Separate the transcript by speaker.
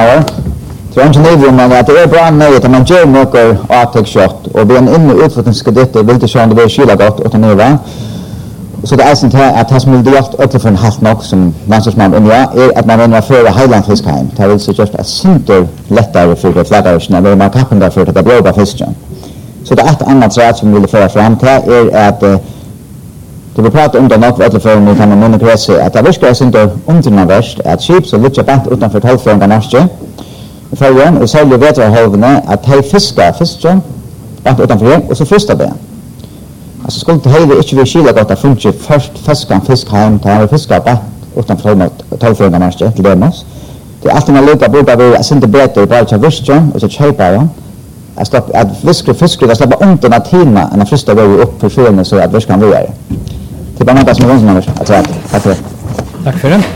Speaker 1: här. Så jag inte man att det är bra nöjet att man gör något avtäckskött och vi är inne i utflyttningskrediter vill inte köra det blir kyla gott och nere. Så det är sånt här att det som vill göra upp för en halv nog som landslagsman är att man vill föra Highland-fiskheim. Det vill så just att synter lättare för flaggarna när man kappen där för att det blir bara fisken. Så det är ett annat rätt som vi vill föra fram till är att det vi pratar om det nog för för nu kan man monopolera att det viskar synter undernavärst att skip så lite bänt utanför tolvfångarna nästa. För och så vet jag havna att hej fisken att utanför och så första det. Alltså skulle det hela inte vi skilja gott att funka först fiskheim tar fiskar bara utanför tolvfångarna nästa till demos. Det är alltid man lukar borde vara synter bättre bara till fisken och så köpa att fiskar släppa under natina en första går upp för sjön så att fiskan blir. Det är bara något som är vanligt att säga. Tack för det.
Speaker 2: Tack för det.